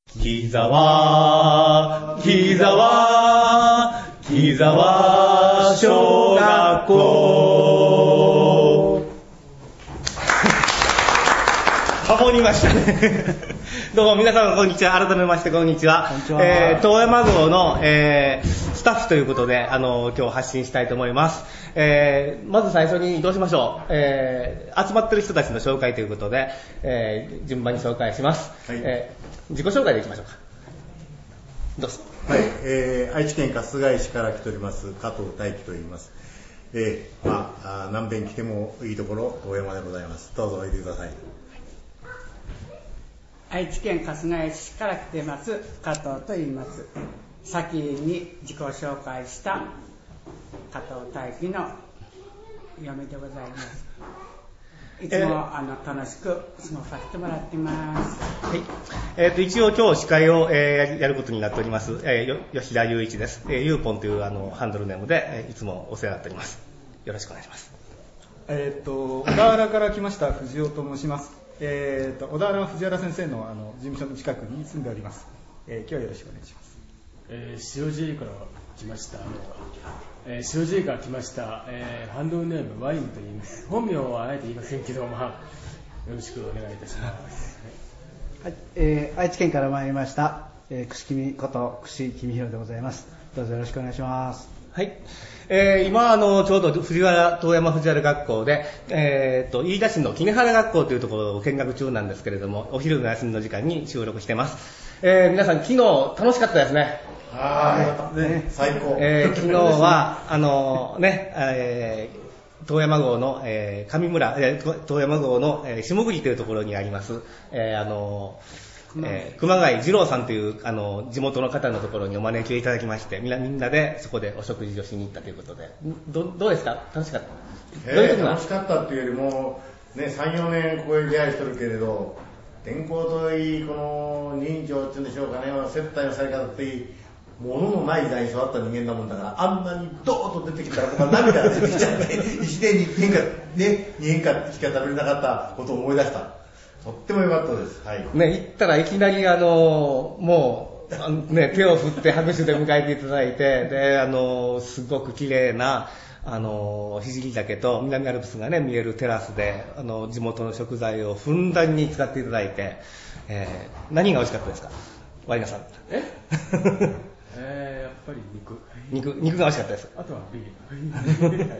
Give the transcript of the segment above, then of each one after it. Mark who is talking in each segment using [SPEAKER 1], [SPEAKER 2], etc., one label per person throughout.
[SPEAKER 1] 木沢小学校。ハモりましたね。どうも皆さんこんにちは。改めましてこんにちは。遠山号の、スタッフということで今日発信したいと思います。まず最初にどうしましょう。集まってる人たちの紹介ということで、順番に紹介します。はい、自己紹介でいきましょうか。どうぞ。
[SPEAKER 2] はい、愛知県春日井市から来ております加藤大輝と言います。何遍来てもいいところ大山でございます。どうぞおいでください。
[SPEAKER 3] 愛知県春日井市から来てます加藤と言います。先に自己紹介した加藤大輝の嫁でございます。いつも楽しく過ごさせてもらってます。
[SPEAKER 1] はい。一応今日司会を、やることになっております、吉田雄一です。ゆうぽんというハンドルネームで、いつもお世話になっております。よろしくお願いします。
[SPEAKER 4] 小田原から来ました藤尾と申します。小田原は藤原先生の事務所の近くに住んでおります。今日はよろしくお願いします。
[SPEAKER 5] 塩尻から来ました塩尻から来ました、ハンドルネームワインと言います。本名はあえて言いませんけど、よろしくお願いいたします。
[SPEAKER 6] はい、愛知県から参りました、串君こと串君弘でございます。どうぞよろしくお願いします。
[SPEAKER 1] はい。今ちょうど遠山藤原学校で、飯田市の杵原学校というところを見学中なんですけれども、お昼の休みの時間に収録してます。皆さん昨日楽しかったですね。
[SPEAKER 2] はい、ね、最高。
[SPEAKER 1] 昨日は遠山号の、上村、遠山号の、下栗というところにあります、熊谷二郎さんという地元の方のところにお招きをいただきまして、みんなでそこでお食事をしに行ったということで、どうですか？楽しかった？
[SPEAKER 2] 楽しかったっていうよりも、ね、3、4年ここで出会いしてるけれど、天候といい、この人情っていうんでしょうかね、接待のされ方っていい、物のない時代に育った人間なもんだから、あんなにドーッと出てきたら僕は涙が出てきちゃって、1年に1年か、ね、2年間しか食べれなかったことを思い出した。とっても良かったです。はい。
[SPEAKER 1] ね、行ったらいきなりもう、ね、手を振って拍手で迎えていただいて、で、すごく綺麗な、聖岳と南アルプスがね、見えるテラスで、地元の食材をふんだんに使っていただいて、何が美味しかったですか？ワイナさん。
[SPEAKER 5] やっぱり
[SPEAKER 1] 肉が美味しかったです。
[SPEAKER 5] あとはビール。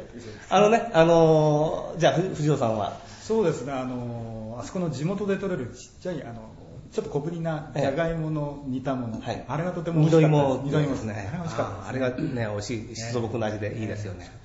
[SPEAKER 1] じゃあ藤尾さんは？
[SPEAKER 4] そうですね、あそこの地元で採れるちっちゃいちょっと小ぶりなじゃがいもの煮たもの、はい、あれがとても美味しかったです。
[SPEAKER 1] 二度芋ですね。あれが美味しかったですね。あれがね、美味しい素朴な味でいいですよね。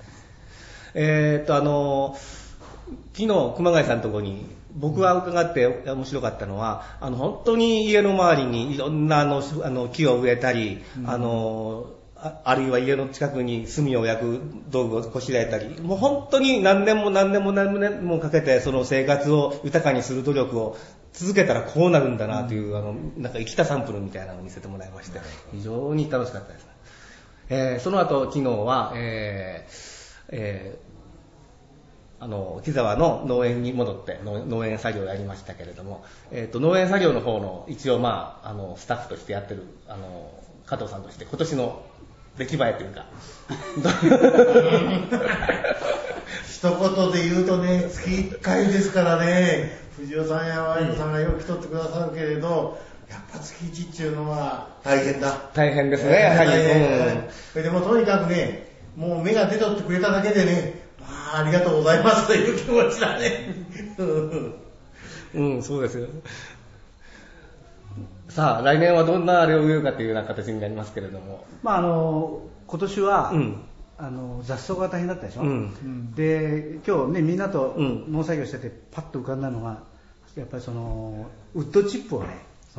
[SPEAKER 1] 昨日熊谷さんのところに僕が伺って面白かったのは、本当に家の周りにいろんな木を植えたり、あるいは家の近くに炭を焼く道具をこしらえたり、もう本当に何年もかけてその生活を豊かにする努力を続けたらこうなるんだなという、なんか生きたサンプルみたいなのを見せてもらいまして、非常に楽しかったです。その後昨日は、木沢の農園に戻って農園作業をやりましたけれども、農園作業の方の一応スタッフとしてやってる加藤さんとして今年の出来栄えというか
[SPEAKER 2] 一言で言うとね、月1回ですからね、藤尾さんやワインさんがよく来とってくださるけれど、やっぱ月1っていうのは大変だ。
[SPEAKER 1] 大変ですね、やはり。
[SPEAKER 2] でもとにかくね、もう芽が出とってくれただけでね、ありがとうございますという気持ちだね。
[SPEAKER 1] そうですよ。さあ、来年はどんなあれを植えるかというような形になりますけれども。
[SPEAKER 6] 今年は、雑草が大変だったでしょ。で、今日ね、みんなと農作業しててパッと浮かんだのが、やっぱりウッドチップをね、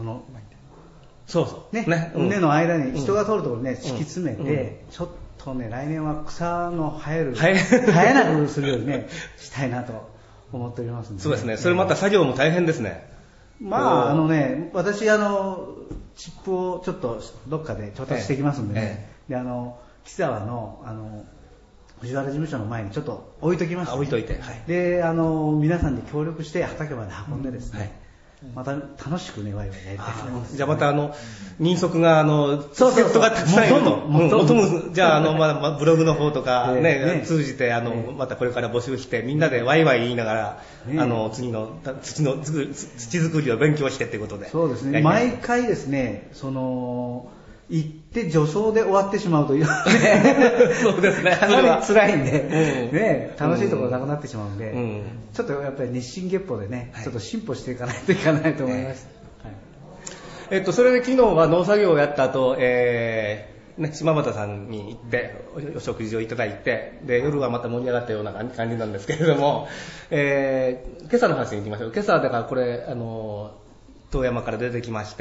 [SPEAKER 1] そう
[SPEAKER 6] ね、畝の間に人が通るところね、敷き詰めて、ちょっとね、来年は草の生えなくするようにね、したいなと思っておりますんで。
[SPEAKER 1] そうですね。それまた作業も大変ですね。
[SPEAKER 6] 私チップをちょっとどっかで調達してきますんでね。で木沢の藤原事務所の前にちょっと置いときます、ね。
[SPEAKER 1] 置いといて。
[SPEAKER 6] で皆さんで協力して畑まで運んでですね。 また楽しくね、ワイワイやりたいと思います。
[SPEAKER 1] じゃあまた人足がチケットがたくさんいると、じゃあブログの方とかね、通じてまたこれから募集してみんなでワイワイ言いながら次の土作りを勉強してっていうことで。
[SPEAKER 6] そうですね。毎回ですね、行って助走で終わってしまうという
[SPEAKER 1] そうですね。
[SPEAKER 6] かなり辛いんで、ね、楽しいところなくなってしまうんで、ちょっとやっぱり日進月歩でね、ちょっと進歩していかないといけないと思います。
[SPEAKER 1] それで昨日は農作業をやった後、島端さんに行ってお食事をいただいて、で夜はまた盛り上がったような感じなんですけれども、今朝の話に行きましょう。今朝だからこれ遠山から出てきまして、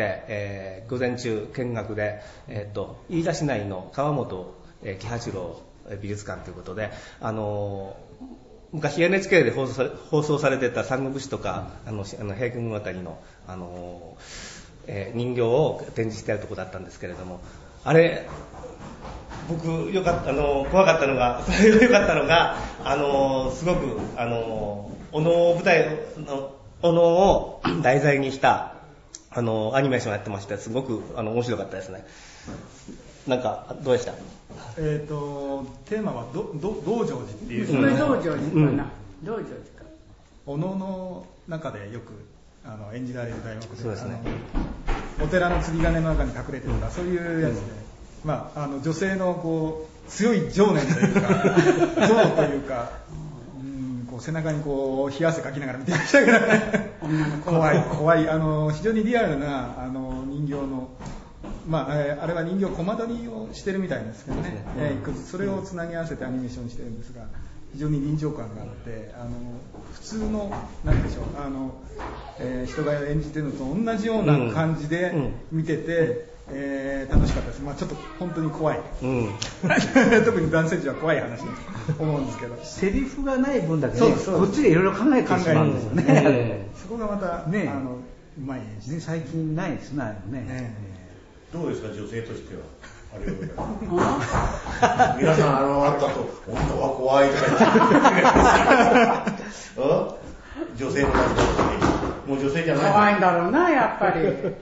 [SPEAKER 1] 午前中見学で、飯田市内の川本喜八郎美術館ということで、昔 NHK で放送されてた三国志とか平家物語の、人形を展示してあるところだったんですけれども、あれ僕怖かったのがすごくお能を題材にしたアニメーションやってまして、すごく面白かったですね。なんかどうでした？
[SPEAKER 4] テーマは道成寺っていう、
[SPEAKER 3] それ道成寺かな、道成寺か。
[SPEAKER 4] お能の中でよく演じられる題目で、
[SPEAKER 1] そうですね、
[SPEAKER 4] お寺の釣り鐘の中に隠れてるとか、そういうやつで、女性の強い情念というか情というか、背中に冷や汗かきながら見てましたけどね怖い非常にリアルな人形の、あれは人形コマ撮りをしてるみたいですけどね、それをつなぎ合わせてアニメーションしてるんですが、非常に臨場感があって、普通の何でしょう、人が演じてるのと同じような感じで見てて、楽しかったです。ちょっと本当に怖い、特に男性陣は怖い話だと思うんですけど、
[SPEAKER 6] セリフがない分だけね、こっちでいろいろ考えてしまうんですよね。
[SPEAKER 4] そこがまたね、うまい演出、
[SPEAKER 6] 最近ないですね。
[SPEAKER 2] どうですか、女性としては。皆さんあったと本当は怖いとか言って女性の方もう女性じゃない
[SPEAKER 3] 怖いんだろうな、やっぱり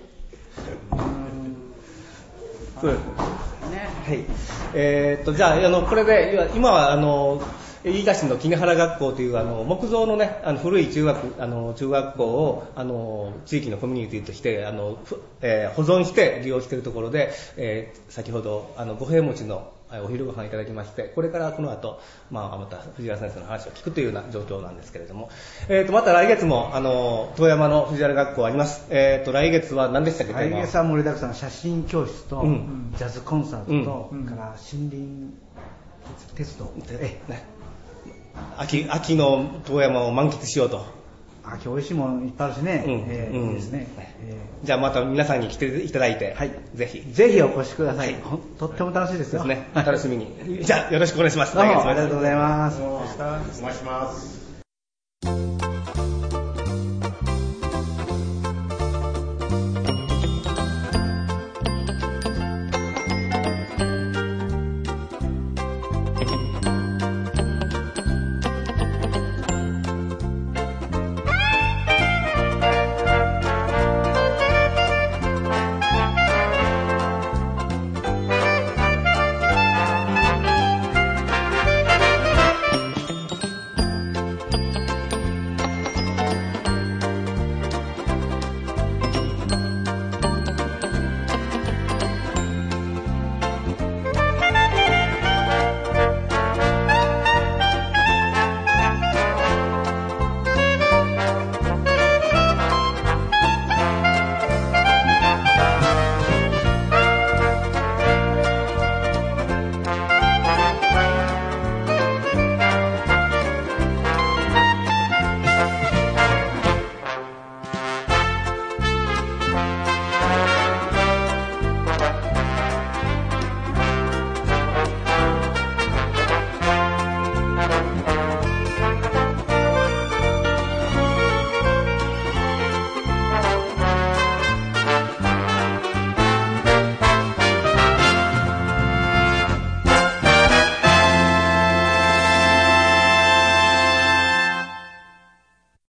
[SPEAKER 1] そうですね。はい。じゃあこれで今は飯田市の杵原学校という木造のね古い中学校を地域のコミュニティとして保存して利用しているところで、先ほど五平餅のお昼ご飯いただきまして、これからこの後、また藤原先生の話を聞くというような状況なんですけれども、また来月も遠山の藤原学校あります。来月は何でしたっけ？
[SPEAKER 6] 来月は盛りだくさん、写真教室と、ジャズコンサートと、から森林鉄道、
[SPEAKER 1] 秋の遠山を満喫しようと。
[SPEAKER 6] 秋美味しいものいっぱいあるしね。いいですね。
[SPEAKER 1] じゃあまた皆さんに来ていただいて、ぜ
[SPEAKER 6] ひお越しください。とっても楽しいですよ。
[SPEAKER 1] 楽しみに。じゃあよろしくお願いします。
[SPEAKER 6] ありがとうございます。
[SPEAKER 2] お願いします。